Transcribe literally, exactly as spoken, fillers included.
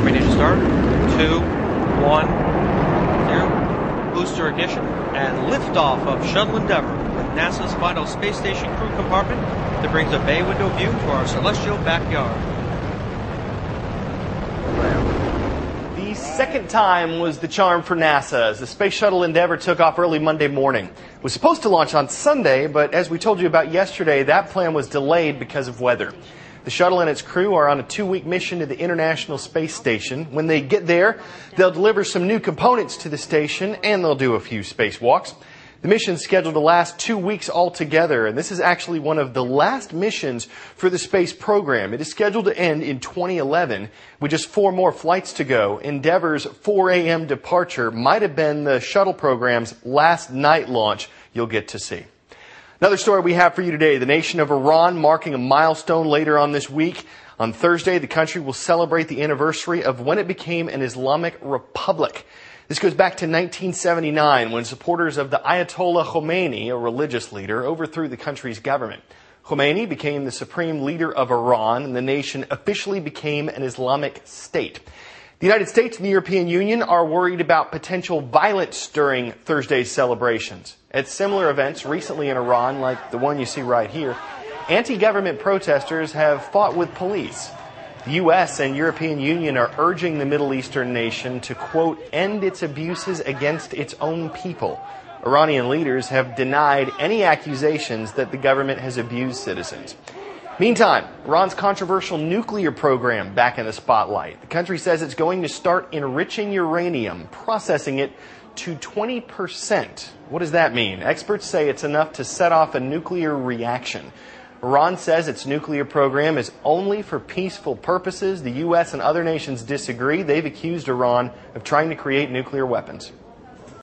ready to start. Two, one, zero. Booster ignition and liftoff of Shuttle Endeavour with NASA's final space station crew compartment that brings a bay window view to our celestial backyard. The second time was the charm for NASA as the Space Shuttle Endeavour took off early Monday morning. It was supposed to launch on Sunday, but as we told you about yesterday, that plan was delayed because of weather. The shuttle and its crew are on a two-week mission to the International Space Station. When they get there, they'll deliver some new components to the station and they'll do a few spacewalks. The mission's scheduled to last two weeks altogether, and this is actually one of the last missions for the space program. It is scheduled to end in twenty eleven with just four more flights to go. Endeavour's four a.m. departure might have been the shuttle program's last night launch you'll get to see. Another story we have for you today, the nation of Iran marking a milestone later on this week. On Thursday, the country will celebrate the anniversary of when it became an Islamic republic. This goes back to nineteen seventy-nine when supporters of the Ayatollah Khomeini, a religious leader, overthrew the country's government. Khomeini became the supreme leader of Iran and the nation officially became an Islamic state. The United States and the European Union are worried about potential violence during Thursday's celebrations. At similar events recently in Iran, like the one you see right here, anti-government protesters have fought with police. The U S and European Union are urging the Middle Eastern nation to, quote, end its abuses against its own people. Iranian leaders have denied any accusations that the government has abused citizens. Meantime, Iran's controversial nuclear program back in the spotlight. The country says it's going to start enriching uranium, processing it to twenty percent. What does that mean? Experts say it's enough to set off a nuclear reaction. Iran says its nuclear program is only for peaceful purposes. The U S and other nations disagree. They've accused Iran of trying to create nuclear weapons.